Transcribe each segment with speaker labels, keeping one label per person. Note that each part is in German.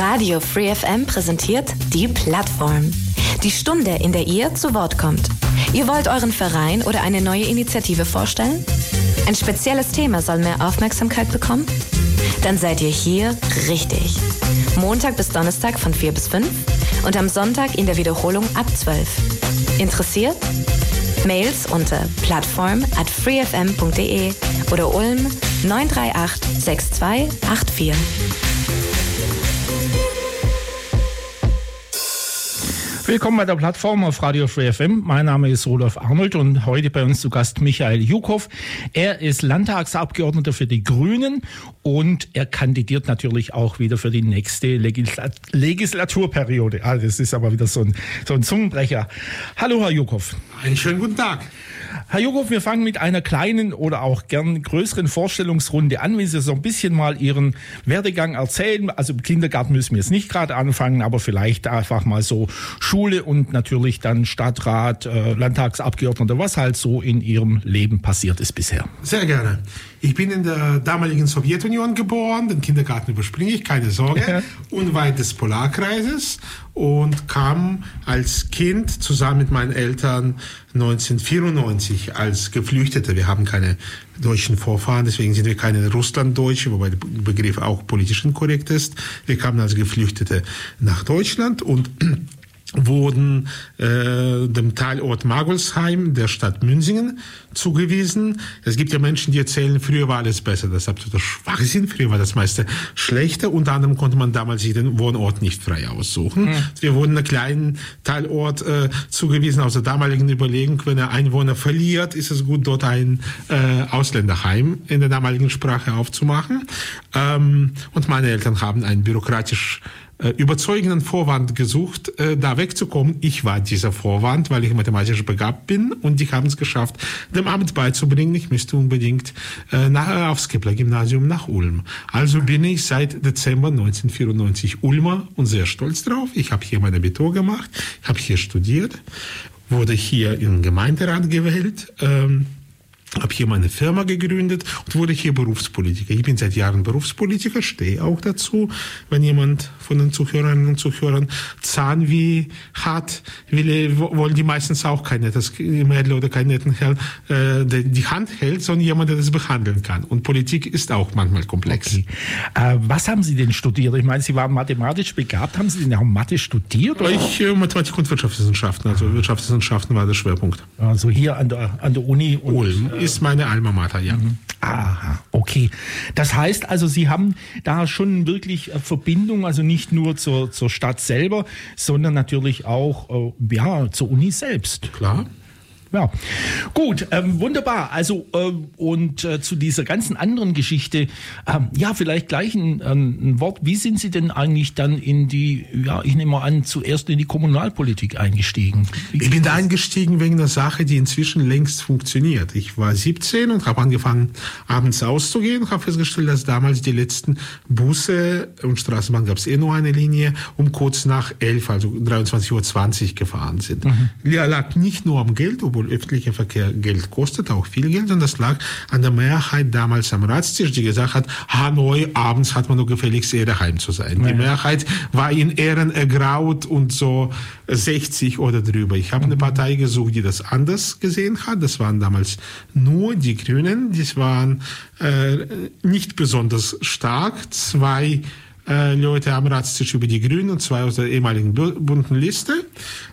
Speaker 1: Radio Free FM präsentiert die Plattform. Die Stunde, in der ihr zu Wort kommt. Ihr wollt euren Verein oder eine neue Initiative vorstellen? Ein spezielles Thema soll mehr Aufmerksamkeit bekommen? Dann seid ihr hier richtig. Montag bis Donnerstag von 4 bis 5 und am Sonntag in der Wiederholung ab 12. Interessiert? Mails unter plattform@freefm.de oder Ulm 938 6284.
Speaker 2: Willkommen bei der Plattform auf Radio Free FM. Mein Name ist Rudolf Arnold und heute bei uns zu Gast Michael Jukow. Er ist Landtagsabgeordneter für die Grünen und er kandidiert natürlich auch wieder für die nächste Legislaturperiode. Das ist aber wieder so ein Zungenbrecher. Hallo, Herr Jukow.
Speaker 3: Einen schönen guten Tag.
Speaker 2: Herr Jukow, wir fangen mit einer kleinen oder auch gern größeren Vorstellungsrunde an, wenn Sie so ein bisschen mal Ihren Werdegang erzählen. Also im Kindergarten müssen wir jetzt nicht gerade anfangen, aber vielleicht einfach mal so Schule und natürlich dann Stadtrat, Landtagsabgeordneter, was halt so in Ihrem Leben passiert ist bisher.
Speaker 3: Sehr gerne. Ich bin in der damaligen Sowjetunion geboren, den Kindergarten überspringe ich, keine Sorge, unweit des Polarkreises und kam als Kind zusammen mit meinen Eltern 1994 als Geflüchtete. Wir haben keine deutschen Vorfahren, deswegen sind wir keine Russlanddeutsche, wobei der Begriff auch politisch inkorrekt ist. Wir kamen als Geflüchtete nach Deutschland und wurden dem Teilort Magolsheim der Stadt Münsingen zugewiesen. Es gibt ja Menschen, die erzählen, früher war alles besser. Das ist absoluter Schwachsinn. Früher war das meiste schlechter. Unter anderem konnte man damals sich den Wohnort nicht frei aussuchen. Wir wurden einem kleinen Teilort zugewiesen. Aus der damaligen Überlegung, wenn er Einwohner verliert, ist es gut, dort ein Ausländerheim in der damaligen Sprache aufzumachen. Und meine Eltern haben einen bürokratisch überzeugenden Vorwand gesucht, da wegzukommen. Ich war dieser Vorwand, weil ich mathematisch begabt bin und die haben es geschafft, dem Amt beizubringen, ich müsste unbedingt aufs Kepler-Gymnasium nach Ulm. Also bin ich seit Dezember 1994 Ulmer und sehr stolz drauf. Ich habe hier mein Abitur gemacht, habe hier studiert, wurde hier in den Gemeinderat gewählt, habe hier meine Firma gegründet und wurde hier Berufspolitiker. Ich bin seit Jahren Berufspolitiker, stehe auch dazu. Wenn jemand von den Zuhörerinnen und Zuhörern Zahnweh hat, wollen die meistens auch kein nettes Mädel oder keinen netten Herrn, der die Hand hält, sondern jemand, der das behandeln kann. Und Politik ist auch manchmal komplex.
Speaker 2: Okay. Was haben Sie denn studiert? Ich meine, Sie waren mathematisch begabt. Haben Sie denn auch Mathe studiert? Oder?
Speaker 3: Ich Mathematik und Wirtschaftswissenschaften. Also Wirtschaftswissenschaften war der Schwerpunkt.
Speaker 2: Also hier an der Uni
Speaker 3: Ulm. Ist meine Alma Mater, ja.
Speaker 2: Aha, okay. Das heißt also, Sie haben da schon wirklich Verbindung, also nicht nur zur Stadt selber, sondern natürlich auch zur Uni selbst.
Speaker 3: Klar.
Speaker 2: Ja, gut, wunderbar. Also zu dieser ganzen anderen Geschichte, vielleicht gleich ein Wort. Wie sind Sie denn eigentlich dann in die, ich nehme mal an, zuerst in die Kommunalpolitik eingestiegen?
Speaker 3: Ich bin da eingestiegen wegen einer Sache, die inzwischen längst funktioniert. Ich war 17 und habe angefangen, abends auszugehen und habe festgestellt, dass damals die letzten Busse und Straßenbahn gab es nur eine Linie, um kurz nach 11, also 23:20 Uhr gefahren sind. Ja, lag nicht nur am Geld, obwohl öffentlicher Verkehr Geld kostet, auch viel Geld, und das lag an der Mehrheit damals am Ratstisch, die gesagt hat, Hanoi, abends hat man nur gefälligst eher daheim zu sein. Ja. Die Mehrheit war in Ehren ergraut und so 60 oder drüber. Ich habe eine Partei gesucht, die das anders gesehen hat. Das waren damals nur die Grünen. Die waren nicht besonders stark. 2 Leute am Ratstisch über die Grünen und 2 aus der ehemaligen bunten Liste.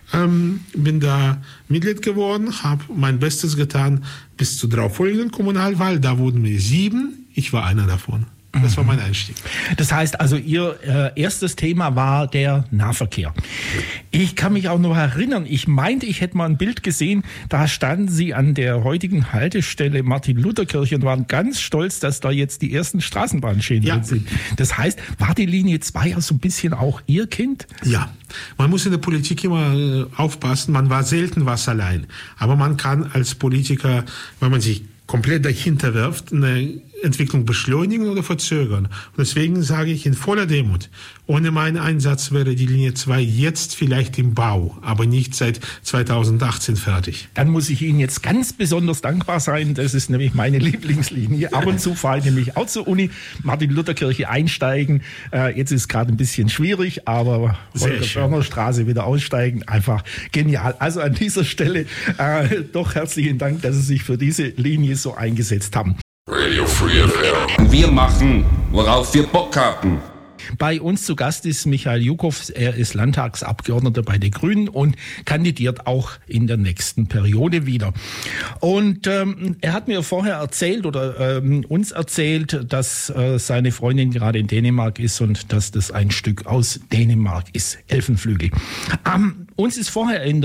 Speaker 3: Bin da Mitglied geworden, habe mein Bestes getan bis zur darauffolgenden Kommunalwahl. Da wurden wir 7. Ich war einer davon. Das war mein Einstieg.
Speaker 2: Das heißt also, Ihr erstes Thema war der Nahverkehr. Ich kann mich auch noch erinnern, ich meinte, ich hätte mal ein Bild gesehen, da standen Sie an der heutigen Haltestelle Martin-Luther-Kirche und waren ganz stolz, dass da jetzt die ersten Straßenbahnschienen drin sind. Das heißt, war die Linie 2 ja so ein bisschen auch Ihr Kind?
Speaker 3: Ja, man muss in der Politik immer aufpassen, man war selten was allein. Aber man kann als Politiker, wenn man sich komplett dahinter wirft, eine Entwicklung beschleunigen oder verzögern. Und deswegen sage ich in voller Demut, ohne meinen Einsatz wäre die Linie 2 jetzt vielleicht im Bau, aber nicht seit 2018 fertig.
Speaker 2: Dann muss ich Ihnen jetzt ganz besonders dankbar sein. Das ist nämlich meine Lieblingslinie. Ab und zu fahre ich nämlich auch zur Uni, Martin-Luther-Kirche einsteigen. Jetzt ist gerade ein bisschen schwierig, aber Holger-Börner-Straße wieder aussteigen. Einfach genial. Also an dieser Stelle doch herzlichen Dank, dass Sie sich für diese Linie so eingesetzt haben.
Speaker 4: Radio Free FM. Wir machen, worauf wir Bock haben.
Speaker 2: Bei uns zu Gast ist Michael Jukow. Er ist Landtagsabgeordneter bei den Grünen und kandidiert auch in der nächsten Periode wieder. Und er hat mir vorher erzählt oder uns erzählt, dass seine Freundin gerade in Dänemark ist und dass das ein Stück aus Dänemark ist, Elfenflügel. Uns ist vorher in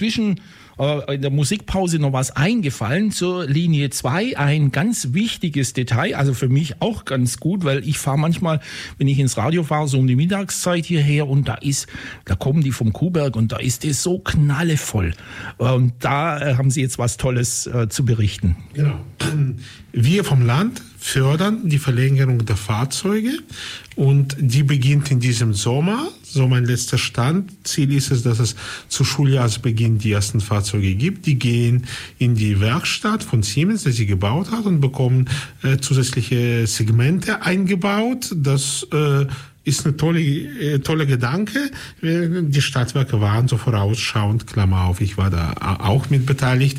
Speaker 2: der Musikpause noch was eingefallen zur Linie 2. Ein ganz wichtiges Detail, also für mich auch ganz gut, weil ich fahre manchmal, wenn ich ins Radio fahre, so um die Mittagszeit hierher und da kommen die vom Kuhberg und da ist es so knallevoll. Und da haben Sie jetzt was Tolles zu berichten.
Speaker 3: Genau. Wir vom Land fördern die Verlängerung der Fahrzeuge und die beginnt in diesem Sommer. So mein letzter Stand. Ziel ist es, dass es zu Schuljahresbeginn die ersten Fahrzeuge gibt. Die gehen in die Werkstatt von Siemens, die sie gebaut hat, und bekommen zusätzliche Segmente eingebaut. Das ist eine tolle Gedanke. Die Stadtwerke waren so vorausschauend, Klammer auf, ich war da auch mit beteiligt,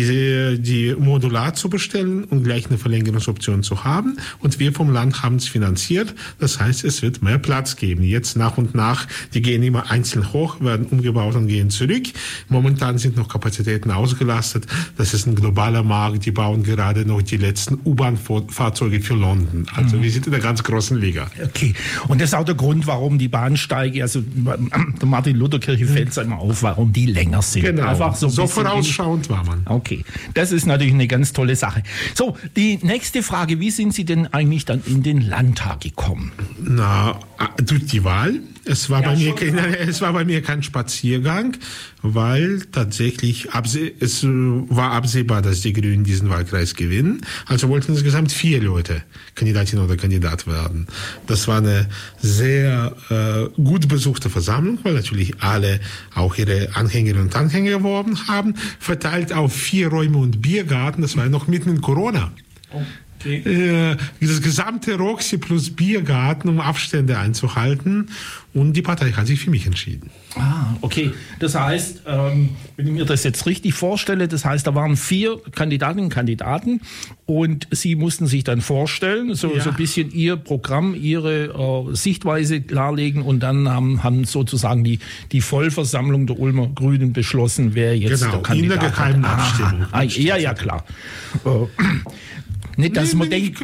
Speaker 3: die modular zu bestellen und gleich eine Verlängerungsoption zu haben. Und wir vom Land haben es finanziert. Das heißt, es wird mehr Platz geben. Jetzt nach und nach, die gehen immer einzeln hoch, werden umgebaut und gehen zurück. Momentan sind noch Kapazitäten ausgelastet. Das ist ein globaler Markt. Die bauen gerade noch die letzten U-Bahn-Fahrzeuge für London. Also wir sind in der ganz großen Liga.
Speaker 2: Okay. Und das ist auch der Grund, warum die Bahnsteige, also der Martin-Luther-Kirche fällt es immer auf, warum die länger sind.
Speaker 3: Genau,
Speaker 2: einfach
Speaker 3: so vorausschauend war man.
Speaker 2: Okay, das ist natürlich eine ganz tolle Sache. So, die nächste Frage, wie sind Sie denn eigentlich dann in den Landtag gekommen?
Speaker 3: Na, durch die Wahl. Es war bei mir kein Spaziergang, weil tatsächlich es war absehbar, dass die Grünen diesen Wahlkreis gewinnen. Also wollten insgesamt 4 Leute Kandidatin oder Kandidat werden. Das war eine sehr gut besuchte Versammlung, weil natürlich alle auch ihre Anhängerinnen und Anhänger erworben haben, verteilt auf 4 Räume und Biergarten. Das war ja noch mitten in Corona. Okay. Das gesamte Roxy plus Biergarten, um Abstände einzuhalten. Und die Partei hat sich für mich entschieden.
Speaker 2: Okay. Das heißt, wenn ich mir das jetzt richtig vorstelle, das heißt, da waren 4 Kandidatinnen und Kandidaten und Sie mussten sich dann vorstellen, so ein bisschen Ihr Programm, Ihre Sichtweise klarlegen und dann haben sozusagen die Vollversammlung der Ulmer Grünen beschlossen, wer jetzt der Kandidat
Speaker 3: in der geheimen Abstimmung.
Speaker 2: Ja, klar. Nicht, dass man denkt,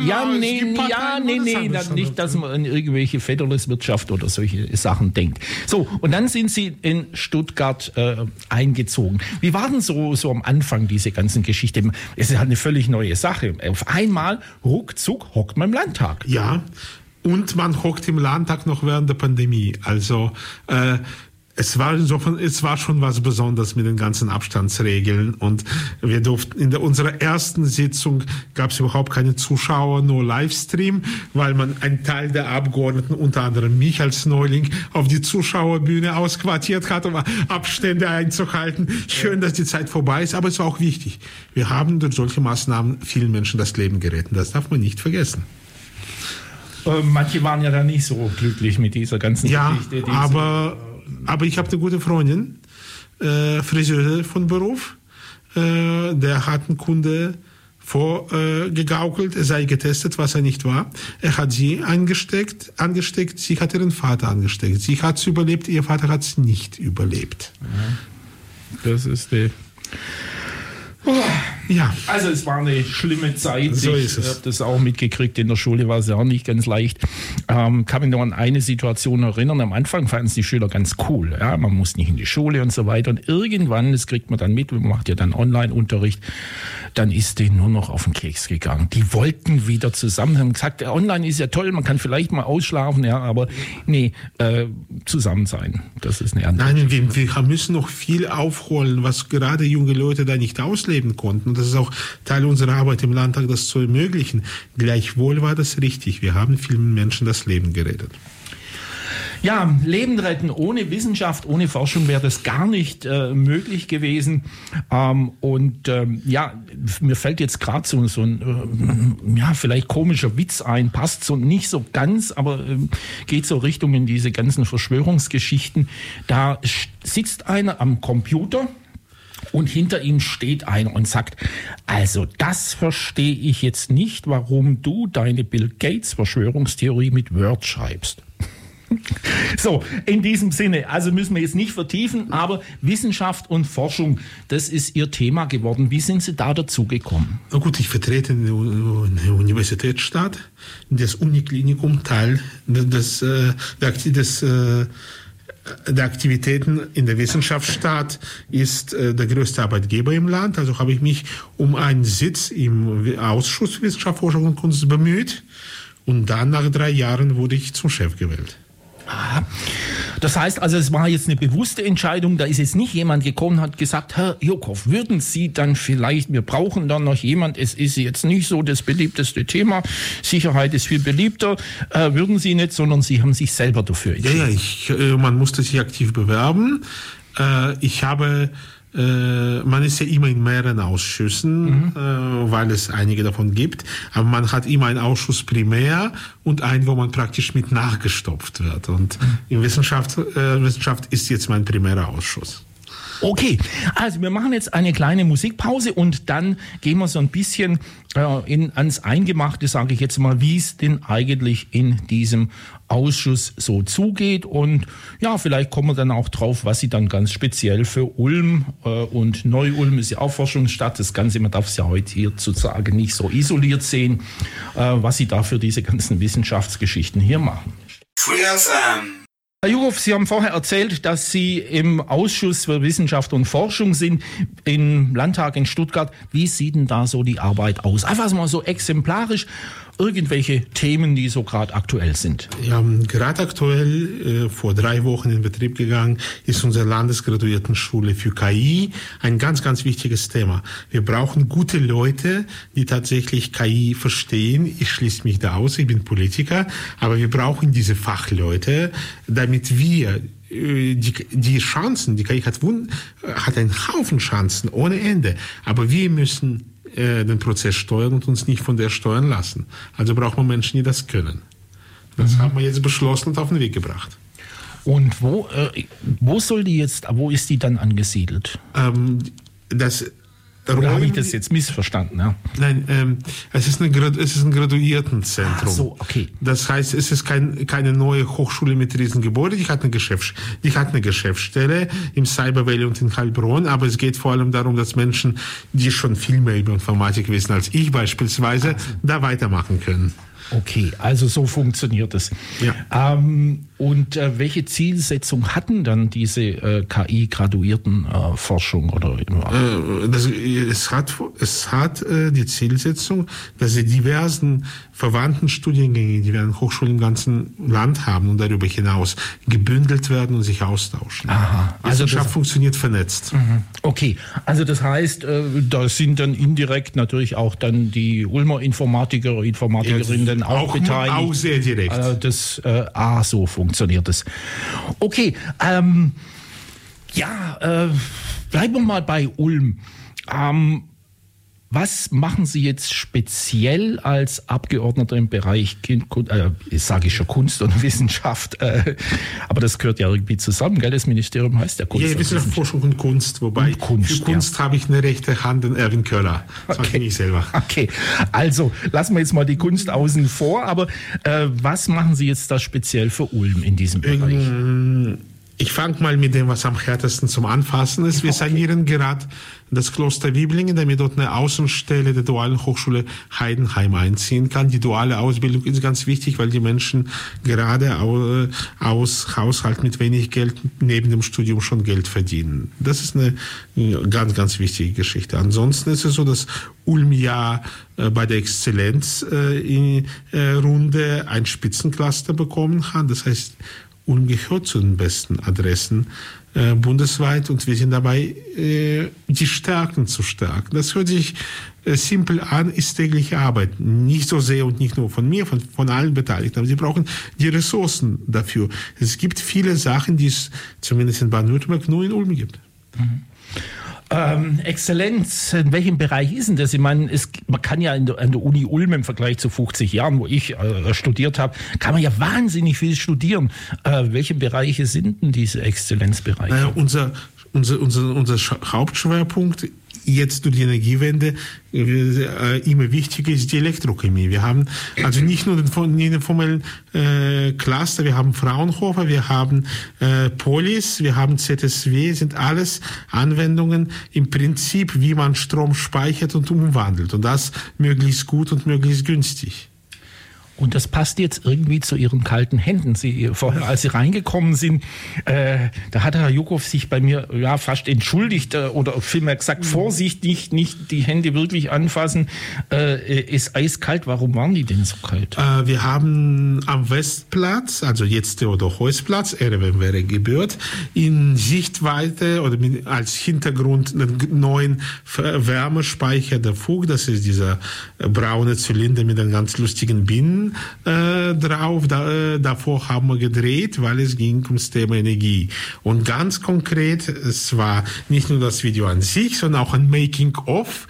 Speaker 2: nicht, dass man an irgendwelche Federleswirtschaft oder solche Sachen denkt. So, und dann sind Sie in Stuttgart eingezogen. Wie war denn so am Anfang diese ganzen Geschichte? Es ist halt eine völlig neue Sache. Auf einmal, ruckzuck, hockt man im Landtag.
Speaker 3: Ja, und man hockt im Landtag noch während der Pandemie. Also, es war schon was Besonderes mit den ganzen Abstandsregeln und wir durften in unserer ersten Sitzung gab es überhaupt keine Zuschauer, nur Livestream, weil man einen Teil der Abgeordneten, unter anderem mich als Neuling, auf die Zuschauerbühne ausquartiert hat, um Abstände einzuhalten. Schön, dass die Zeit vorbei ist, aber es war auch wichtig. Wir haben durch solche Maßnahmen vielen Menschen das Leben gerettet. Das darf man nicht vergessen.
Speaker 2: Manche waren ja dann nicht so glücklich mit dieser ganzen Geschichte.
Speaker 3: Aber ich habe eine gute Freundin, Friseur von Beruf, der hat einen Kunde vorgegaukelt, er sei getestet, was er nicht war. Er hat sie angesteckt, sie hat ihren Vater angesteckt. Sie hat es überlebt, ihr Vater hat es nicht überlebt.
Speaker 2: Das ist die...
Speaker 3: Ja.
Speaker 2: Also es war eine schlimme Zeit.
Speaker 3: So
Speaker 2: ich habe das auch mitgekriegt. In der Schule war es ja auch nicht ganz leicht. Kann mich noch an eine Situation erinnern. Am Anfang fanden es die Schüler ganz cool. Ja, man muss nicht in die Schule und so weiter. Und irgendwann, das kriegt man dann mit, man macht ja dann Online-Unterricht, dann ist denen nur noch auf den Keks gegangen. Die wollten wieder zusammen, haben gesagt, online ist ja toll, man kann vielleicht mal ausschlafen, ja, aber nee, zusammen sein, das ist eine andere.
Speaker 3: Nein, wir müssen noch viel aufholen, was gerade junge Leute da nicht ausleben konnten. Und das ist auch Teil unserer Arbeit im Landtag, das zu ermöglichen. Gleichwohl war das richtig. Wir haben vielen Menschen das Leben gerettet.
Speaker 2: Ja, Leben retten ohne Wissenschaft, ohne Forschung wäre das gar nicht möglich gewesen. Mir fällt jetzt gerade so ein vielleicht komischer Witz ein, passt so nicht so ganz, aber geht so Richtung in diese ganzen Verschwörungsgeschichten. Da sitzt einer am Computer und hinter ihm steht einer und sagt, also das verstehe ich jetzt nicht, warum du deine Bill Gates Verschwörungstheorie mit Word schreibst. So, in diesem Sinne, also müssen wir jetzt nicht vertiefen, aber Wissenschaft und Forschung, das ist Ihr Thema geworden. Wie sind Sie da dazu gekommen?
Speaker 3: Na gut, ich vertrete eine Universitätsstadt, das Uniklinikum Teil der Aktivitäten in der Wissenschaftsstadt ist der größte Arbeitgeber im Land. Also habe ich mich um einen Sitz im Ausschuss Wissenschaft, Forschung und Kunst bemüht. Und dann nach 3 Jahren wurde ich zum Chef gewählt.
Speaker 2: Aha. Das heißt also, es war jetzt eine bewusste Entscheidung, da ist jetzt nicht jemand gekommen und hat gesagt, Herr Jokow, würden Sie dann vielleicht, wir brauchen dann noch jemand, es ist jetzt nicht so das beliebteste Thema, Sicherheit ist viel beliebter, würden Sie nicht, sondern Sie haben sich selber dafür entschieden.
Speaker 3: Ja, man musste sich aktiv bewerben. Man ist ja immer in mehreren Ausschüssen, weil es einige davon gibt. Aber man hat immer einen Ausschuss primär und einen, wo man praktisch mit nachgestopft wird. Und in Wissenschaft ist jetzt mein primärer Ausschuss.
Speaker 2: Okay, also wir machen jetzt eine kleine Musikpause und dann gehen wir so ein bisschen ans Eingemachte, sage ich jetzt mal, wie es denn eigentlich in diesem Ausschuss so zugeht. Und ja, vielleicht kommen wir dann auch drauf, was Sie dann ganz speziell für Ulm und Neu-Ulm ist ja auch Forschungsstadt. Das Ganze, man darf es ja heute hier sozusagen nicht so isoliert sehen, was Sie da für diese ganzen Wissenschaftsgeschichten hier machen. Herr Jokow, Sie haben vorher erzählt, dass Sie im Ausschuss für Wissenschaft und Forschung sind, im Landtag in Stuttgart. Wie sieht denn da so die Arbeit aus? Einfach mal so exemplarisch irgendwelche Themen, die so gerade aktuell sind.
Speaker 3: Ja, gerade aktuell, vor 3 Wochen in Betrieb gegangen, ist unsere Landesgraduiertenschule für KI ein ganz, ganz wichtiges Thema. Wir brauchen gute Leute, die tatsächlich KI verstehen. Ich schließe mich da aus, ich bin Politiker, aber wir brauchen diese Fachleute, damit wir die Chancen, die KI hat einen Haufen Chancen ohne Ende, aber wir müssen den Prozess steuern und uns nicht von der steuern lassen. Also braucht man Menschen, die das können. Das haben wir jetzt beschlossen und auf den Weg gebracht.
Speaker 2: Und wo ist die dann angesiedelt? Oder habe ich das jetzt missverstanden? Ja?
Speaker 3: Nein, es ist ein Graduiertenzentrum.
Speaker 2: Ach so, okay.
Speaker 3: Das heißt, es ist keine neue Hochschule mit Riesengebäude. Die hat eine Geschäftsstelle im Cyber Valley und in Heilbronn. Aber es geht vor allem darum, dass Menschen, die schon viel mehr über Informatik wissen als ich beispielsweise, da weitermachen können.
Speaker 2: Okay, also so funktioniert es.
Speaker 3: Ja.
Speaker 2: Und welche Zielsetzung hatten dann diese KI-Graduierten-Forschung? Es hat die Zielsetzung, dass sie diversen verwandten Studiengänge, die wir an Hochschulen im ganzen Land haben und darüber hinaus gebündelt werden und sich austauschen. Aha, also
Speaker 3: Wissenschaft funktioniert vernetzt.
Speaker 2: Okay, also das heißt, da sind dann indirekt natürlich auch dann die Ulmer Informatiker, Informatikerinnen auch beteiligt.
Speaker 3: Auch sehr direkt.
Speaker 2: So funktioniert es. Okay, bleiben wir mal bei Ulm. Was machen Sie jetzt speziell als Abgeordneter im Bereich Kunst und Wissenschaft? Aber das gehört ja irgendwie zusammen, gell? Das Ministerium heißt ja Kunst.
Speaker 3: Ja, Wissenschaft, Forschung und Kunst. Wobei für Kunst habe ich eine rechte Hand in Erwin Köller. Das mache ich nicht selber.
Speaker 2: Okay, also lassen wir jetzt mal die Kunst außen vor. Aber was machen Sie jetzt da speziell für Ulm in diesem Bereich?
Speaker 3: Ich fange mal mit dem, was am härtesten zum Anfassen ist. Wir sanieren gerade das Kloster Wiblingen, damit dort eine Außenstelle der Dualen Hochschule Heidenheim einziehen kann. Die duale Ausbildung ist ganz wichtig, weil die Menschen gerade aus Haushalt mit wenig Geld neben dem Studium schon Geld verdienen. Das ist eine ganz, ganz wichtige Geschichte. Ansonsten ist es so, dass Ulm ja bei der Exzellenzrunde ein Spitzencluster bekommen hat. Das heißt, Ulm gehört zu den besten Adressen bundesweit und wir sind dabei, die Stärken zu stärken. Das hört sich simpel an, ist tägliche Arbeit. Nicht so sehr und nicht nur von mir, von allen Beteiligten. Aber sie brauchen die Ressourcen dafür. Es gibt viele Sachen, die es zumindest in Baden-Württemberg nur in Ulm gibt.
Speaker 2: Mhm. Exzellenz, in welchem Bereich ist denn das? Ich meine, man kann ja an der Uni Ulm im Vergleich zu 50 Jahren, wo ich studiert habe, kann man ja wahnsinnig viel studieren. Welche Bereiche sind denn diese Exzellenzbereiche?
Speaker 3: Unser Hauptschwerpunkt jetzt durch die Energiewende immer wichtiger ist die Elektrochemie. Wir haben also nicht nur den formellen Cluster, wir haben Fraunhofer, wir haben Polis, wir haben ZSW, sind alles Anwendungen im Prinzip, wie man Strom speichert und umwandelt. Und das möglichst gut und möglichst günstig.
Speaker 2: Und das passt jetzt irgendwie zu Ihren kalten Händen. Vorher, als Sie reingekommen sind, da hat Herr Jukow sich bei mir fast entschuldigt oder vielmehr gesagt, Vorsicht, nicht die Hände wirklich anfassen. Ist eiskalt. Warum waren die denn so kalt?
Speaker 3: Wir haben am Westplatz, also jetzt Theodor-Heuss-Platz, RWM wäre gebührt, in Sichtweite oder als Hintergrund einen neuen Wärmespeicher der Fug. Das ist dieser braune Zylinder mit einem ganz lustigen Binnen drauf. Davor haben wir gedreht, weil es ging ums Thema Energie. Und ganz konkret, es war nicht nur das Video an sich, sondern auch ein Making-of.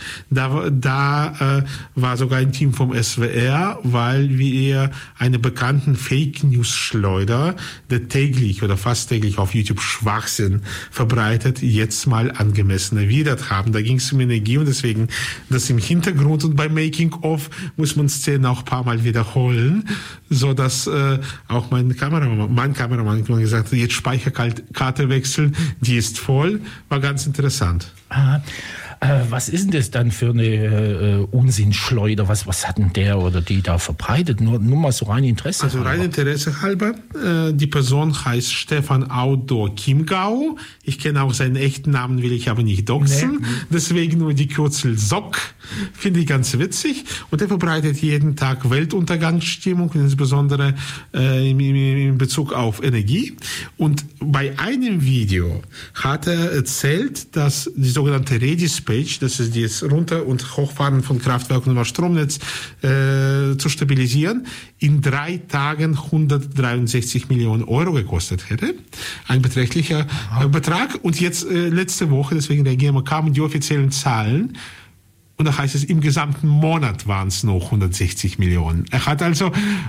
Speaker 3: Da war sogar ein Team vom SWR, weil wir eine bekannten Fake-News-Schleuder, der täglich oder fast täglich auf YouTube Schwachsinn verbreitet, jetzt mal angemessen erwidert haben. Da ging es um Energie und deswegen das im Hintergrund und beim Making-of muss man Szenen auch ein paar Mal wiederholen, so dass auch mein Kameramann gesagt hat, jetzt Speicherkarte wechseln, die ist voll, war ganz interessant.
Speaker 2: Aha. Was ist denn das dann für eine Unsinnschleuder? Was hat denn der oder die da verbreitet? Nur mal so rein Interesse
Speaker 3: halber. Also rein Interesse halber. Die Person heißt Stefan Outdoor Chiemgau. Ich kenne auch seinen echten Namen, will ich aber nicht doxen. Nee. Deswegen nur die Kürzel SOC. Finde ich ganz witzig. Und er verbreitet jeden Tag Weltuntergangsstimmung, insbesondere in Bezug auf Energie. Und bei einem Video hat er erzählt, dass die sogenannte Redispatch, das ist das Runter- und Hochfahren von Kraftwerken über Stromnetz zu stabilisieren, in 3 Tagen 163 Millionen Euro gekostet hätte. Ein beträchtlicher Betrag. Und jetzt letzte Woche, deswegen reagieren wir, kamen die offiziellen Zahlen. Und da heißt es, im gesamten Monat waren es noch 160 Millionen. Er hat also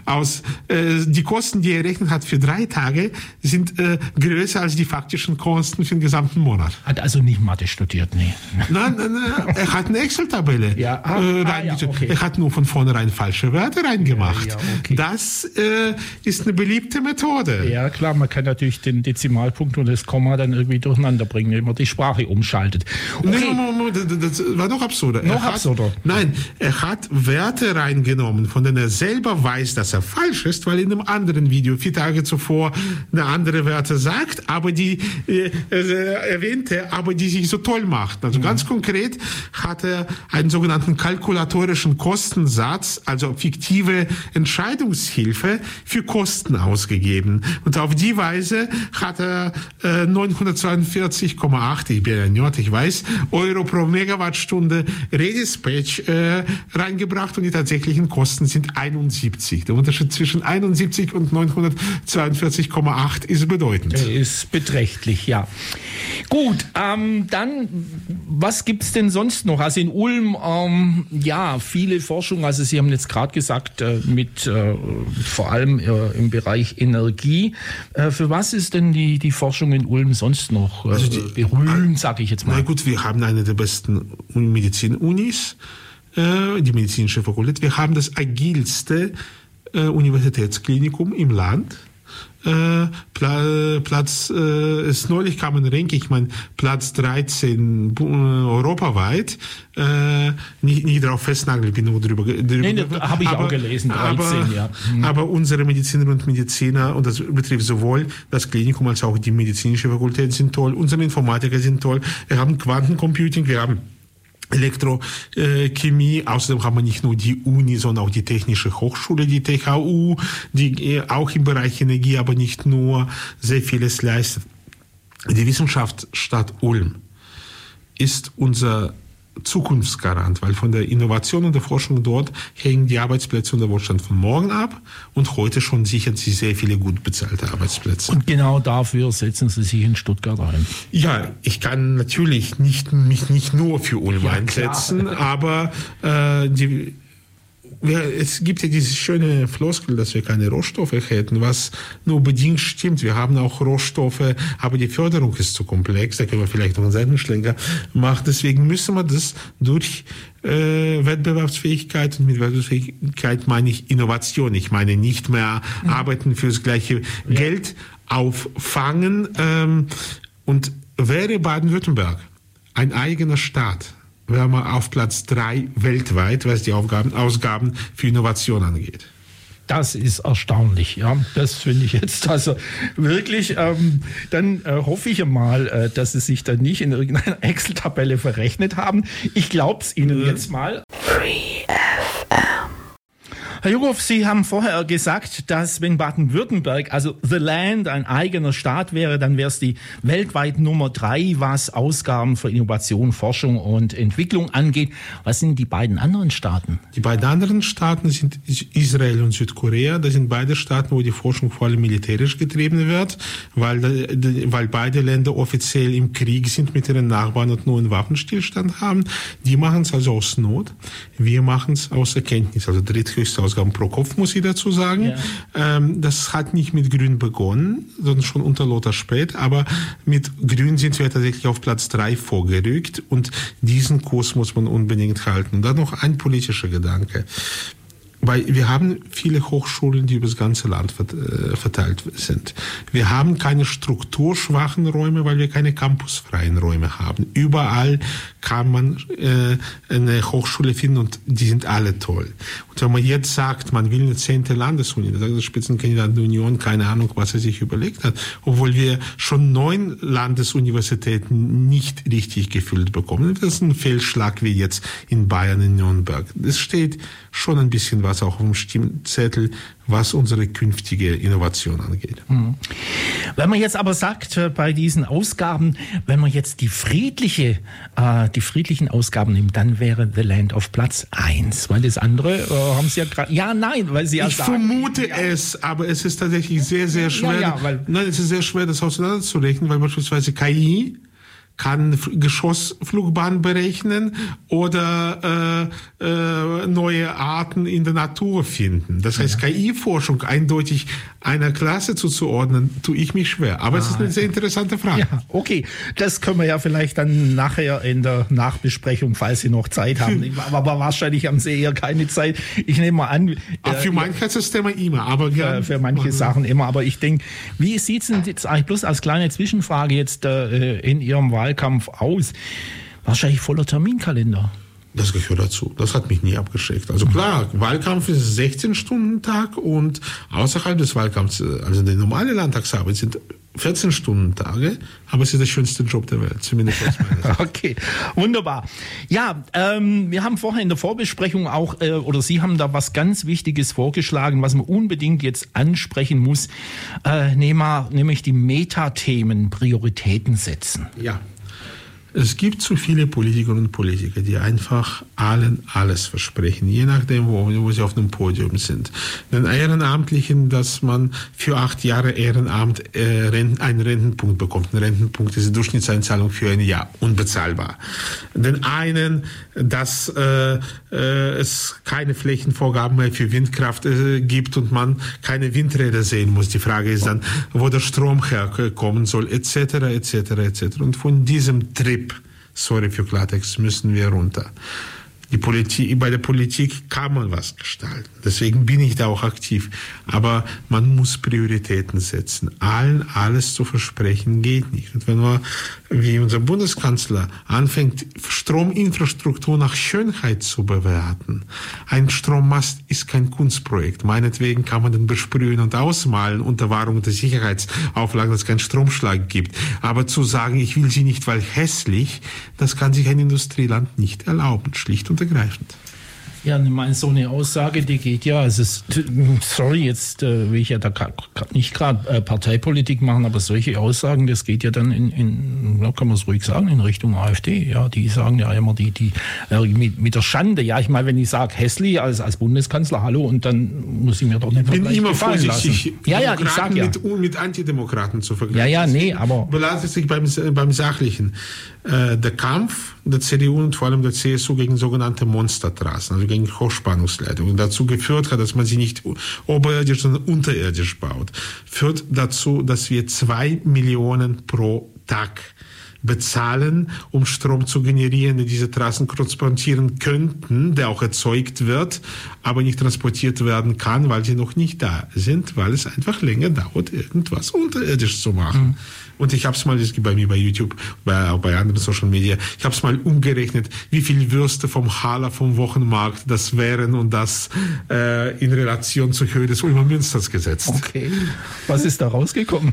Speaker 3: die Kosten, die er rechnet hat für 3 Tage, sind größer als die faktischen Kosten für den gesamten Monat.
Speaker 2: Hat also nicht Mathe studiert, nee.
Speaker 3: Nein, er hat eine Excel-Tabelle. Okay. Er hat nur von vornherein falsche Werte reingemacht. Okay. Das ist eine beliebte Methode.
Speaker 2: Ja, klar, man kann natürlich den Dezimalpunkt und das Komma dann irgendwie durcheinander bringen, wenn man die Sprache umschaltet. Okay.
Speaker 3: Nee, das war doch absurd.
Speaker 2: Nein,
Speaker 3: er hat Werte reingenommen, von denen er selber weiß, dass er falsch ist, weil in einem anderen Video 4 Tage zuvor eine andere Werte sagt, aber die erwähnte, aber die sich so toll macht. Also ganz konkret hat er einen sogenannten kalkulatorischen Kostensatz, also fiktive Entscheidungshilfe für Kosten ausgegeben. Und auf die Weise hat er 942,8, ich bin ein Nerd, ich weiß, Euro pro Megawattstunde Redispatch reingebracht und die tatsächlichen Kosten sind 71. Der Unterschied zwischen 71 und 942,8 ist bedeutend.
Speaker 2: Ist beträchtlich, ja. Gut, dann, was gibt's denn sonst noch? Also in Ulm, viele Forschung, also Sie haben jetzt gerade gesagt, mit vor allem im Bereich Energie. Für was ist denn die Forschung in Ulm sonst noch berühmt, sage ich jetzt mal?
Speaker 3: Na gut, wir haben eine der besten Medizin-Unis, die medizinische Fakultät. Wir haben das agilste Universitätsklinikum im Land. Neulich kam ein Ranking, ich meine, Platz 13 europaweit, nicht darauf festnageln, ich bin nur drüber.
Speaker 2: Nee, das habe ich auch gelesen, 13, ja.
Speaker 3: Aber unsere Medizinerinnen und Mediziner, und das betrifft sowohl das Klinikum als auch die medizinische Fakultät, sind toll, unsere Informatiker sind toll, wir haben Quantencomputing, wir haben Elektrochemie, außerdem haben wir nicht nur die Uni, sondern auch die Technische Hochschule, die THU, die auch im Bereich Energie, aber nicht nur, sehr vieles leistet. Die Wissenschaftsstadt Ulm ist unser Zukunftsgarant, weil von der Innovation und der Forschung dort hängen die Arbeitsplätze und der Wohlstand von morgen ab, und heute schon sichern sie sehr viele gut bezahlte Arbeitsplätze.
Speaker 2: Und genau dafür setzen Sie sich in Stuttgart ein.
Speaker 3: Ja, ich kann natürlich mich nicht nur für Ulm einsetzen, aber es gibt ja diese schöne Floskel, dass wir keine Rohstoffe hätten, was nur bedingt stimmt. Wir haben auch Rohstoffe, aber die Förderung ist zu komplex. Da können wir vielleicht noch einen Seitenschlenker machen. Deswegen müssen wir das durch Wettbewerbsfähigkeit, und mit Wettbewerbsfähigkeit meine ich Innovation. Ich meine nicht mehr arbeiten fürs gleiche Geld auffangen. Und wäre Baden-Württemberg ein eigener Staat, wären wir auf Platz 3 weltweit, was die Ausgaben für Innovation angeht.
Speaker 2: Das ist erstaunlich, ja. Das finde ich jetzt also wirklich. Dann hoffe ich mal, dass Sie sich dann nicht in irgendeiner Excel-Tabelle verrechnet haben. Ich glaube es Ihnen jetzt mal. Herr Jurow, Sie haben vorher gesagt, dass wenn Baden-Württemberg, also The Land, ein eigener Staat wäre, dann wäre es die weltweit Nummer 3, was Ausgaben für Innovation, Forschung und Entwicklung angeht. Was sind die beiden anderen Staaten?
Speaker 3: Die beiden anderen Staaten sind Israel und Südkorea. Das sind beide Staaten, wo die Forschung vor allem militärisch getrieben wird, weil beide Länder offiziell im Krieg sind mit ihren Nachbarn und nur einen Waffenstillstand haben. Die machen es also aus Not. Wir machen es aus Erkenntnis, also dritthöchste Ausgaben pro Kopf, muss ich dazu sagen. Ja. Das hat nicht mit Grün begonnen, sondern schon unter Lothar Späth, aber mit Grün sind wir tatsächlich auf Platz 3 vorgerückt, und diesen Kurs muss man unbedingt halten. Und dann noch ein politischer Gedanke. Weil wir haben viele Hochschulen, die über das ganze Land verteilt sind. Wir haben keine strukturschwachen Räume, weil wir keine campusfreien Räume haben. Überall kann man eine Hochschule finden, und die sind alle toll. Und wenn man jetzt sagt, man will eine 10. Landesuni, da sagt der Spitzenkandidat der Union, keine Ahnung, was er sich überlegt hat, obwohl wir schon 9 Landesuniversitäten nicht richtig gefüllt bekommen. Das ist ein Fehlschlag wie jetzt in Bayern, in Nürnberg. Es steht schon ein bisschen was auch auf dem Stimmzettel, was unsere künftige Innovation angeht.
Speaker 2: Wenn man jetzt aber sagt, bei diesen Ausgaben, wenn man jetzt die friedlichen Ausgaben nimmt, dann wäre The Land auf Platz 1, weil das andere haben Sie ja gerade, weil Sie ja
Speaker 3: ich
Speaker 2: sagen.
Speaker 3: Ich vermute es, aber es ist tatsächlich sehr, sehr schwer. Es ist sehr schwer, das auseinanderzurechnen, weil beispielsweise KI kann Geschossflugbahn berechnen oder neue Arten in der Natur finden. Das heißt, KI-Forschung eindeutig einer Klasse zuzuordnen, tue ich mich schwer. Aber es ist eine sehr interessante Frage.
Speaker 2: Ja, okay, das können wir ja vielleicht dann nachher in der Nachbesprechung, falls Sie noch Zeit haben. Aber wahrscheinlich haben Sie eher keine Zeit. Ich nehme mal an.
Speaker 3: Für manche ist das Thema immer, aber
Speaker 2: für manche Sachen immer. Aber ich denke, wie sieht es denn jetzt eigentlich bloß als kleine Zwischenfrage jetzt in Ihrem Wahlkampf aus? Wahrscheinlich voller Terminkalender.
Speaker 3: Das gehört dazu. Das hat mich nie abgeschreckt. Also klar, Wahlkampf ist 16-Stunden-Tag, und außerhalb des Wahlkampfs, also die normale Landtagsarbeit, sind 14-Stunden-Tage, aber es ist der schönste Job der Welt, zumindest aus meiner Sicht.
Speaker 2: Okay, wunderbar. Ja, wir haben vorher in der Vorbesprechung auch, oder Sie haben da was ganz Wichtiges vorgeschlagen, was man unbedingt jetzt ansprechen muss, nämlich die Metathemen, Prioritäten setzen.
Speaker 3: Ja. Es gibt zu viele Politikerinnen und Politiker, die einfach allen alles versprechen, je nachdem, wo sie auf dem Podium sind. Den Ehrenamtlichen, dass man für 8 Jahre Ehrenamt einen Rentenpunkt bekommt. Ein Rentenpunkt ist die Durchschnittseinzahlung für ein Jahr, unbezahlbar. Den einen, dass es keine Flächenvorgaben mehr für Windkraft gibt und man keine Windräder sehen muss. Die Frage ist dann, wo der Strom herkommen soll, etc., etc., etc. Und von diesem Trip, sorry für Klartext, müssen wir runter. Bei der Politik kann man was gestalten. Deswegen bin ich da auch aktiv. Aber man muss Prioritäten setzen. Allen alles zu versprechen geht nicht. Und wenn man, wie unser Bundeskanzler, anfängt, Strominfrastruktur nach Schönheit zu bewerten. Ein Strommast ist kein Kunstprojekt. Meinetwegen kann man den besprühen und ausmalen unter Wahrung der Sicherheitsauflagen, dass es keinen Stromschlag gibt. Aber zu sagen, ich will sie nicht, weil hässlich, das kann sich ein Industrieland nicht erlauben. Schlicht und ergreifend.
Speaker 2: Ja, so eine Aussage, die geht ja, also sorry, jetzt will ich ja da nicht gerade Parteipolitik machen, aber solche Aussagen, das geht ja dann da kann man es ruhig sagen, in Richtung AfD. Ja, die sagen ja immer mit der Schande. Ja, ich meine, wenn ich sage hässlich als Bundeskanzler, hallo, und dann muss ich mir doch nicht
Speaker 3: bin immer vorsichtig,
Speaker 2: ja, ich sag ja.
Speaker 3: Mit Antidemokraten zu vergleichen.
Speaker 2: Ja, nee, aber
Speaker 3: belastet sich beim Sachlichen. Der Kampf der CDU und vor allem der CSU gegen sogenannte Monstertrassen, also gegen Hochspannungsleitungen, dazu geführt hat, dass man sie nicht oberirdisch, sondern unterirdisch baut, führt dazu, dass wir 2 Millionen pro Tag bezahlen, um Strom zu generieren, der diese Trassen transportieren könnten, der auch erzeugt wird, aber nicht transportiert werden kann, weil sie noch nicht da sind, weil es einfach länger dauert, irgendwas unterirdisch zu machen. Und ich habe es mal, das gibt bei mir bei YouTube, auch bei anderen Social Media, ich habe es mal umgerechnet, wie viel Würste vom Haller vom Wochenmarkt das wären und das in Relation zur Höhe des Ulmer Münsters gesetzt.
Speaker 2: Okay. Was ist da rausgekommen?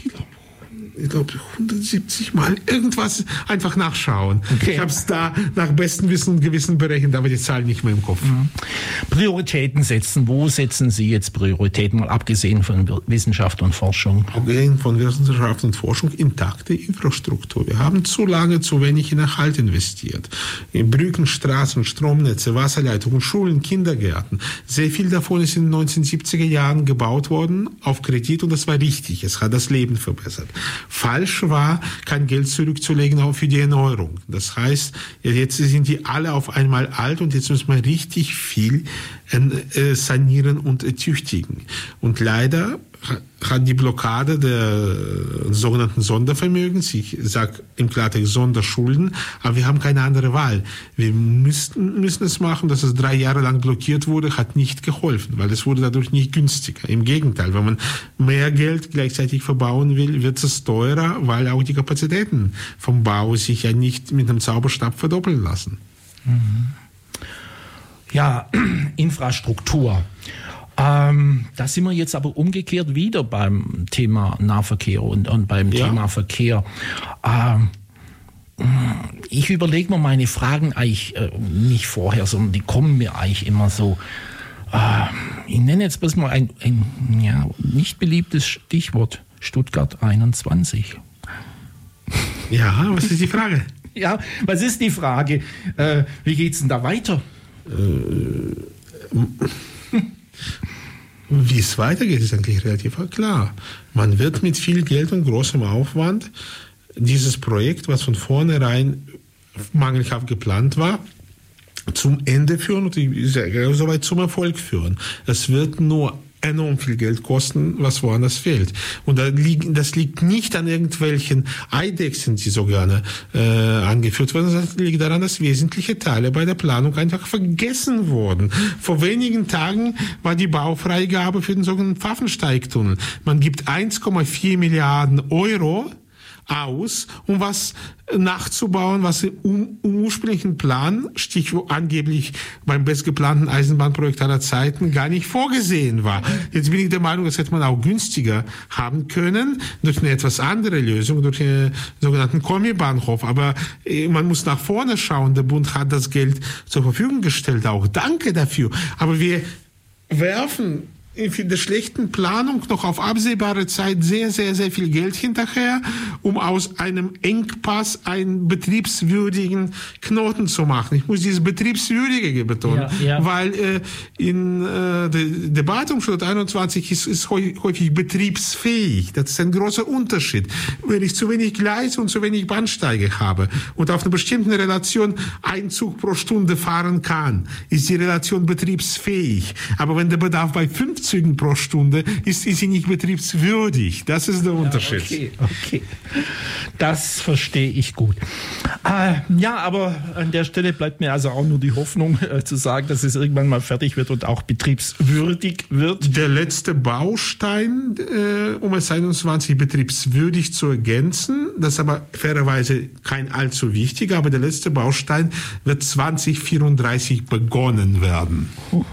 Speaker 3: Ich glaube 170 Mal irgendwas, einfach nachschauen. Okay. Ich habe es da nach bestem Wissen und Gewissen berechnet, aber die Zahlen nicht mehr im Kopf.
Speaker 2: Prioritäten setzen. Wo setzen Sie jetzt Prioritäten, mal abgesehen von Wissenschaft und Forschung?
Speaker 3: Abgesehen von Wissenschaft und Forschung, intakte Infrastruktur. Wir haben zu lange zu wenig in Erhalt investiert. In Brücken, Straßen, Stromnetze, Wasserleitungen, Schulen, Kindergärten. Sehr viel davon ist in den 1970er Jahren gebaut worden auf Kredit und das war richtig. Es hat das Leben verbessert. Falsch war, kein Geld zurückzulegen auch für die Erneuerung. Das heißt, jetzt sind die alle auf einmal alt und jetzt müssen wir richtig viel sanieren und ertüchtigen. Und leider hat die Blockade der sogenannten Sondervermögens, ich sage im Klartext Sonderschulden, aber wir haben keine andere Wahl. Wir müssen es machen, dass es 3 Jahre lang blockiert wurde, hat nicht geholfen, weil es wurde dadurch nicht günstiger. Im Gegenteil, wenn man mehr Geld gleichzeitig verbauen will, wird es teurer, weil auch die Kapazitäten vom Bau sich ja nicht mit einem Zauberstab verdoppeln lassen.
Speaker 2: Ja, Infrastruktur. Da sind wir jetzt aber umgekehrt wieder beim Thema Nahverkehr und beim Thema Verkehr. Ich überlege mir meine Fragen eigentlich nicht vorher, sondern die kommen mir eigentlich immer so. Ich nenne jetzt bloß mal ein nicht beliebtes Stichwort, Stuttgart 21.
Speaker 3: Ja, was ist die Frage?
Speaker 2: Ja, was ist die Frage? Wie geht's denn da weiter?
Speaker 3: Wie es weitergeht, ist eigentlich relativ klar. Man wird mit viel Geld und großem Aufwand dieses Projekt, was von vornherein mangelhaft geplant war, zum Ende führen und soweit zum Erfolg führen. Es wird nur enorm viel Geld kosten, was woanders fehlt. Und das liegt nicht an irgendwelchen Eidechsen, die so gerne angeführt werden, sondern das liegt daran, dass wesentliche Teile bei der Planung einfach vergessen wurden. Vor wenigen Tagen war die Baufreigabe für den sogenannten Pfaffensteigtunnel. Man gibt 1,4 Milliarden Euro aus, um was nachzubauen, was im ursprünglichen Plan, Stichwort angeblich beim bestgeplanten Eisenbahnprojekt aller Zeiten, gar nicht vorgesehen war. Jetzt bin ich der Meinung, das hätte man auch günstiger haben können, durch eine etwas andere Lösung, durch den sogenannten Kombi-Bahnhof. Aber man muss nach vorne schauen. Der Bund hat das Geld zur Verfügung gestellt, auch danke dafür. Aber wir werfen in der schlechten Planung noch auf absehbare Zeit sehr, sehr, sehr viel Geld hinterher, um aus einem Engpass einen betriebswürdigen Knoten zu machen. Ich muss dieses Betriebswürdige betonen, weil in der Debatte um Stuttgart 21 ist häufig betriebsfähig. Das ist ein großer Unterschied. Wenn ich zu wenig Gleise und zu wenig Bahnsteige habe und auf einer bestimmten Relation ein Zug pro Stunde fahren kann, ist die Relation betriebsfähig. Aber wenn der Bedarf bei 50 Luftzügen pro Stunde, ist sie nicht betriebswürdig. Das ist der Unterschied.
Speaker 2: Okay. Das verstehe ich gut. Ja, aber an der Stelle bleibt mir also auch nur die Hoffnung zu sagen, dass es irgendwann mal fertig wird und auch betriebswürdig wird.
Speaker 3: Der letzte Baustein, um es 21 betriebswürdig zu ergänzen, das ist aber fairerweise kein allzu wichtiger, aber der letzte Baustein wird 2034 begonnen werden.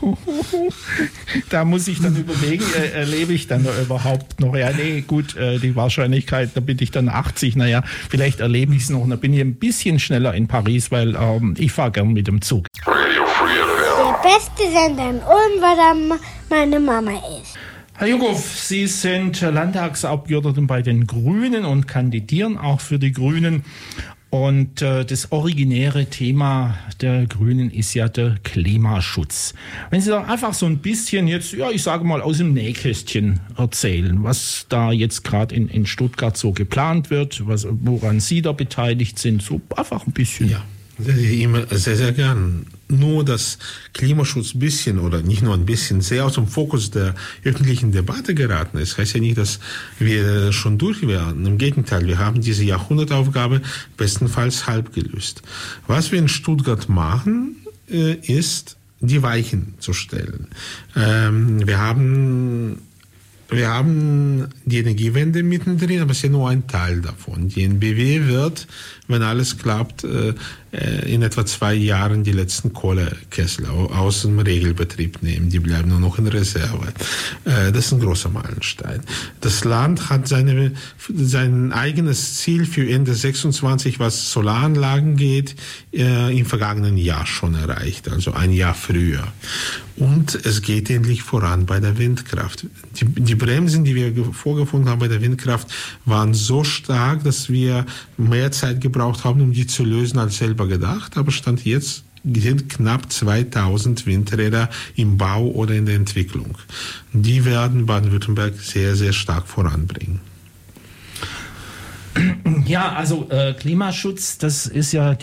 Speaker 2: Da muss ich dann überlegen, erlebe ich dann überhaupt noch? Ja, nee, gut, die Wahrscheinlichkeit, da bin ich dann 80, naja, vielleicht erlebe ich es noch, da bin ich ein bisschen schneller in Paris, weil ich fahre gern mit dem Zug.
Speaker 5: Der beste Sender in Ulm, weil da meine Mama ist.
Speaker 2: Herr Jugow, Sie sind Landtagsabgeordneter bei den Grünen und kandidieren auch für die Grünen. Und das originäre Thema der Grünen ist ja der Klimaschutz. Wenn Sie da einfach so ein bisschen jetzt, ja, ich sage mal aus dem Nähkästchen erzählen, was da jetzt gerade in Stuttgart so geplant wird, woran Sie da beteiligt sind, so einfach ein bisschen.
Speaker 3: Ja, immer sehr, sehr gern. Nur dass Klimaschutz ein bisschen oder nicht nur ein bisschen sehr aus dem Fokus der öffentlichen Debatte geraten ist, heißt ja nicht, dass wir schon durch wären. Im Gegenteil, wir haben diese Jahrhundertaufgabe bestenfalls halb gelöst. Was wir in Stuttgart machen, ist, die Weichen zu stellen. Wir haben die Energiewende mittendrin, aber es ist ja nur ein Teil davon. Die NBW wird, wenn alles klappt, in etwa 2 Jahren die letzten Kohlekessel aus dem Regelbetrieb nehmen. Die bleiben nur noch in Reserve. Das ist ein großer Meilenstein. Das Land hat sein eigenes Ziel für Ende 26, was Solaranlagen geht, im vergangenen Jahr schon erreicht, also ein Jahr früher. Und es geht endlich voran bei der Windkraft. Die Bremsen, die wir vorgefunden haben bei der Windkraft, waren so stark, dass wir mehr Zeit gebraucht haben, um die zu lösen, als selber gedacht. Aber Stand jetzt sind knapp 2000 Windräder im Bau oder in der Entwicklung. Die werden Baden-Württemberg sehr, sehr stark voranbringen.
Speaker 2: Ja, also Klimaschutz, das ist ja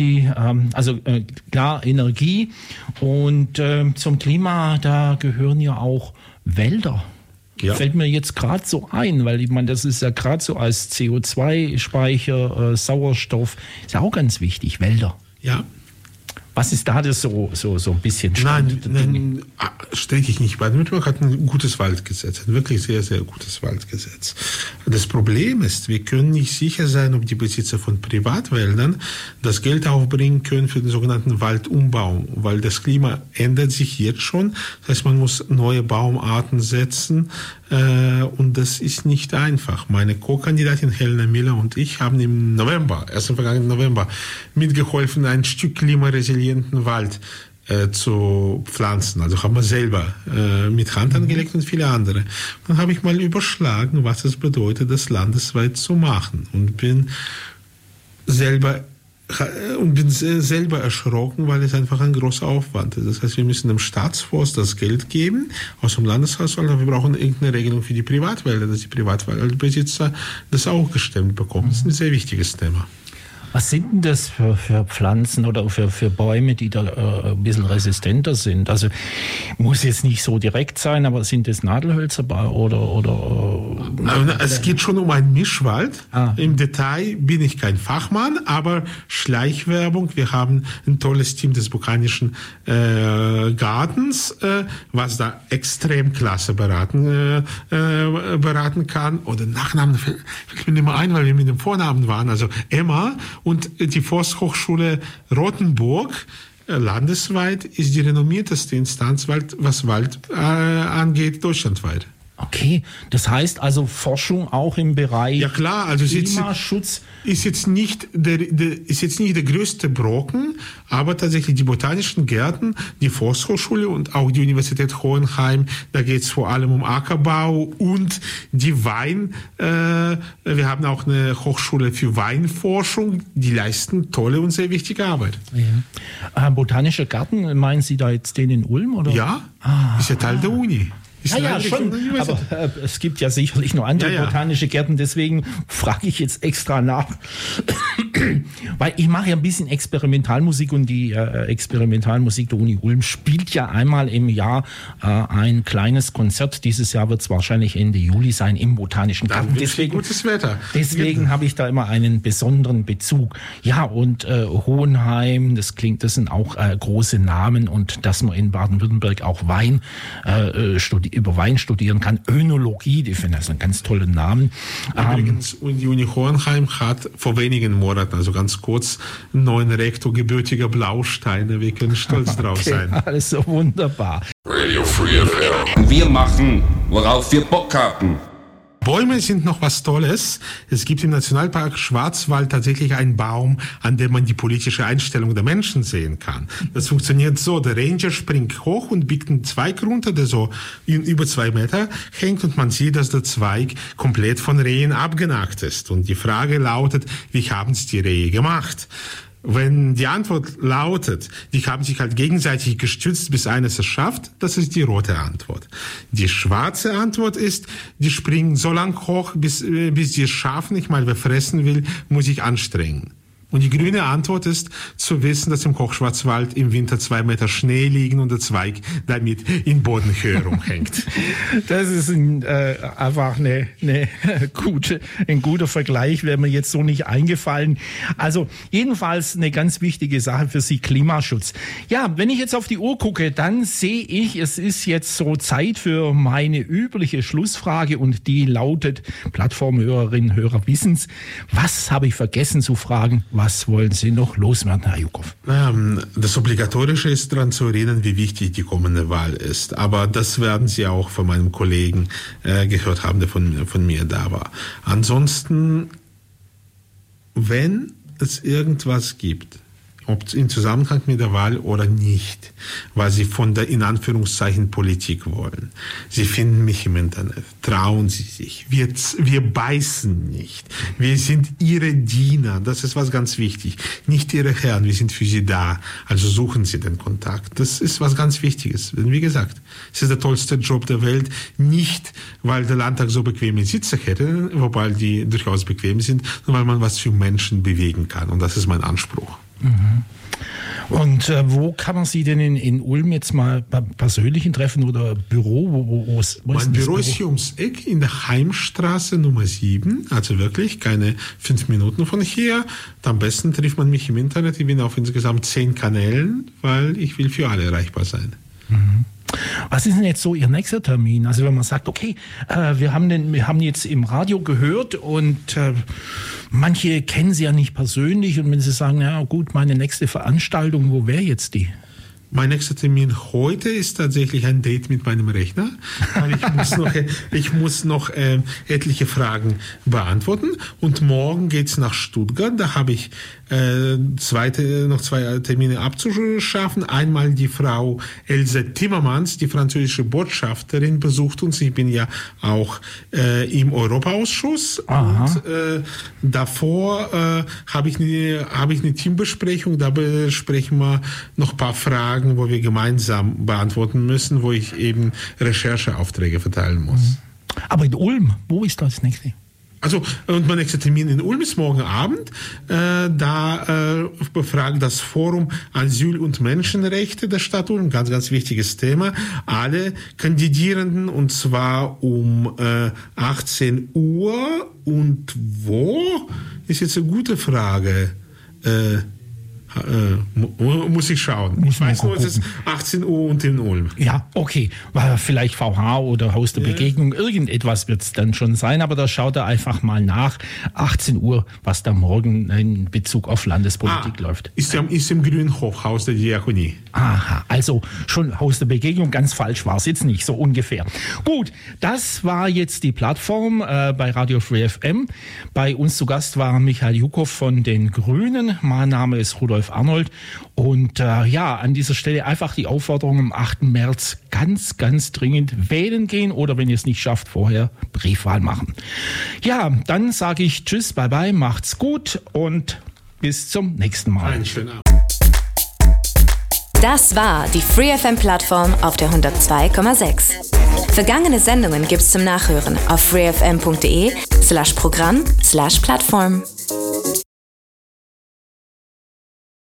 Speaker 2: klar Energie und zum Klima, da gehören ja auch Wälder. Ja. Fällt mir jetzt gerade so ein, weil ich meine, das ist ja gerade so als CO2-Speicher, Sauerstoff, ist ja auch ganz wichtig, Wälder.
Speaker 3: Ja.
Speaker 2: Was ist da das so ein bisschen Stand?
Speaker 3: Nein, stecke ich nicht. Baden-Württemberg hat ein gutes Waldgesetz, ein wirklich sehr, sehr gutes Waldgesetz. Das Problem ist, wir können nicht sicher sein, ob die Besitzer von Privatwäldern das Geld aufbringen können für den sogenannten Waldumbau, weil das Klima ändert sich jetzt schon. Das heißt, man muss neue Baumarten setzen und das ist nicht einfach. Meine Co-Kandidatin Helena Miller und ich haben im vergangenen November mitgeholfen, ein Stück klimaresilienten Wald zu pflanzen. Also haben wir selber mit Hand angelegt und viele andere. Dann habe ich mal überschlagen, was es bedeutet, das landesweit zu machen und bin selber erschrocken, weil es einfach ein großer Aufwand ist. Das heißt, wir müssen dem Staatsforst das Geld geben aus dem Landeshaushalt, aber wir brauchen irgendeine Regelung für die Privatwälder, dass die Privatwaldbesitzer das auch gestemmt bekommen. Das ist ein sehr wichtiges Thema.
Speaker 2: Was sind denn das für Pflanzen oder für Bäume, die da ein bisschen resistenter sind? Also muss jetzt nicht so direkt sein, aber sind das Nadelhölzer oder
Speaker 3: es geht schon um einen Mischwald. Im Detail bin ich kein Fachmann, aber Schleichwerbung. Wir haben ein tolles Team des Botanischen Gartens, was da extrem klasse beraten kann. Oder Nachnamen fällt mir nicht mehr ein, weil wir mit dem Vornamen waren. Also Emma. Und die Forsthochschule Rothenburg landesweit ist die renommierteste Instanz, was Wald angeht, deutschlandweit.
Speaker 2: Okay, das heißt also Forschung auch im Bereich Klimaschutz.
Speaker 3: Ist jetzt nicht der größte Brocken, aber tatsächlich die Botanischen Gärten, die Forsthochschule und auch die Universität Hohenheim, da geht es vor allem um Ackerbau und die Wein. Wir haben auch eine Hochschule für Weinforschung, die leisten tolle und sehr wichtige Arbeit.
Speaker 2: Ja. Botanischer Garten, meinen Sie da jetzt den in Ulm? Oder?
Speaker 3: Ja, ist ja Teil der Uni.
Speaker 2: Ja, schon. Aber es gibt ja sicherlich noch andere botanische Gärten, deswegen frage ich jetzt extra nach. Weil ich mache ja ein bisschen Experimentalmusik und die Experimentalmusik der Uni Ulm spielt ja einmal im Jahr ein kleines Konzert. Dieses Jahr wird es wahrscheinlich Ende Juli sein im Botanischen Garten.
Speaker 3: Deswegen gutes Wetter.
Speaker 2: Deswegen habe ich da immer einen besonderen Bezug. Ja, und Hohenheim, das sind auch große Namen, und dass man in Baden-Württemberg auch über Wein studieren kann. Önologie, die finde ich einen ganz tollen Namen.
Speaker 3: Übrigens, die Uni Hohenheim hat vor wenigen Monaten, also ganz kurz, einen neuen Rektor, gebürtiger Blausteiner. Wir können stolz drauf sein.
Speaker 2: Alles so wunderbar.
Speaker 4: Radio Free FM. Wir machen, worauf wir Bock haben.
Speaker 3: Bäume sind noch was Tolles. Es gibt im Nationalpark Schwarzwald tatsächlich einen Baum, an dem man die politische Einstellung der Menschen sehen kann. Das funktioniert so: Der Ranger springt hoch und biegt einen Zweig runter, der so über 2 Meter hängt, und man sieht, dass der Zweig komplett von Rehen abgenagt ist. Und die Frage lautet, wie haben es die Rehe gemacht? Wenn die Antwort lautet, die haben sich halt gegenseitig gestützt, bis eines es schafft, das ist die rote Antwort. Die schwarze Antwort ist, die springen so lang hoch, bis die es schaffen. Ich meine, wer fressen will, muss sich anstrengen. Und die grüne Antwort ist, zu wissen, dass im Hochschwarzwald im Winter 2 Meter Schnee liegen und der Zweig damit in Bodenhöhe rumhängt.
Speaker 2: Das ist einfach ein guter Vergleich, wäre mir jetzt so nicht eingefallen. Also jedenfalls eine ganz wichtige Sache für Sie, Klimaschutz. Ja, wenn ich jetzt auf die Uhr gucke, dann sehe ich, es ist jetzt so Zeit für meine übliche Schlussfrage, und die lautet, Plattformhörerinnen, Hörer wissen's, was habe ich vergessen zu fragen? Was wollen Sie noch loswerden, Herr Jukow?
Speaker 3: Das Obligatorische ist, daran zu erinnern, wie wichtig die kommende Wahl ist. Aber das werden Sie auch von meinem Kollegen gehört haben, der von mir da war. Ansonsten, wenn es irgendwas gibt, ob im Zusammenhang mit der Wahl oder nicht, was Sie von der, in Anführungszeichen, Politik wollen. Sie finden mich im Internet. Trauen Sie sich. Wir beißen nicht. Wir sind Ihre Diener. Das ist was ganz wichtig. Nicht Ihre Herren. Wir sind für Sie da. Also suchen Sie den Kontakt. Das ist was ganz Wichtiges. Denn wie gesagt, es ist der tollste Job der Welt. Nicht, weil der Landtag so bequeme Sitze hätte, wobei die durchaus bequem sind, sondern weil man was für Menschen bewegen kann. Und das ist mein Anspruch.
Speaker 2: Mhm. Und wo kann man Sie denn in Ulm jetzt mal persönlich treffen oder Büro?
Speaker 3: Mein Büro ist hier ums Eck in der Heimstraße Nummer 7, also wirklich keine 5 Minuten von hier. Am besten trifft man mich im Internet. Ich bin auf insgesamt 10 Kanälen, weil ich will für alle erreichbar sein.
Speaker 2: Mhm. Was ist denn jetzt so Ihr nächster Termin? Also wenn man sagt, okay, wir haben jetzt im Radio gehört und manche kennen Sie ja nicht persönlich, und wenn Sie sagen, ja gut, meine nächste Veranstaltung, wo wäre jetzt die?
Speaker 3: Mein nächster Termin heute ist tatsächlich ein Date mit meinem Rechner, weil ich muss noch etliche Fragen beantworten, und morgen geht's nach Stuttgart. Da habe ich noch 2 Termine abzuschaffen. Einmal die Frau Else Timmermans, die französische Botschafterin, besucht uns. Ich bin ja auch im Europaausschuss. Aha. Und davor habe ich eine Teambesprechung. Da besprechen wir noch ein paar Fragen, wo wir gemeinsam beantworten müssen, wo ich eben Rechercheaufträge verteilen muss.
Speaker 2: Aber in Ulm, wo ist das nächste?
Speaker 3: Also, und mein nächster Termin in Ulm ist morgen Abend. Da befragt das Forum Asyl und Menschenrechte der Stadt Ulm, ganz, ganz wichtiges Thema. Alle Kandidierenden, und zwar um 18 Uhr. Und wo? Ist jetzt eine gute Frage. Muss ich schauen. Ich weiß nur, es ist 18 Uhr und in Ulm.
Speaker 2: Ja, okay. Vielleicht VH oder Haus der Begegnung. Irgendetwas wird es dann schon sein, aber da schaut er einfach mal nach. 18 Uhr, was da morgen in Bezug auf Landespolitik läuft.
Speaker 3: Ist im Grünen Hochhaus der Diakonie.
Speaker 2: Aha, also schon Haus der Begegnung. Ganz falsch war es jetzt nicht, so ungefähr. Gut, das war jetzt die Plattform bei Radio Free FM. Bei uns zu Gast war Michael Jukow von den Grünen. Mein Name ist Rudolf Arnold, und an dieser Stelle einfach die Aufforderung, am 8. März ganz, ganz dringend wählen gehen, oder wenn ihr es nicht schafft, vorher Briefwahl machen. Ja, dann sage ich Tschüss, bye bye, macht's gut und bis zum nächsten Mal.
Speaker 3: Einen schönen Abend.
Speaker 1: Das war die Free FM Plattform auf der 102,6. Vergangene Sendungen gibt's zum Nachhören auf freefm.de/Programm/Plattform.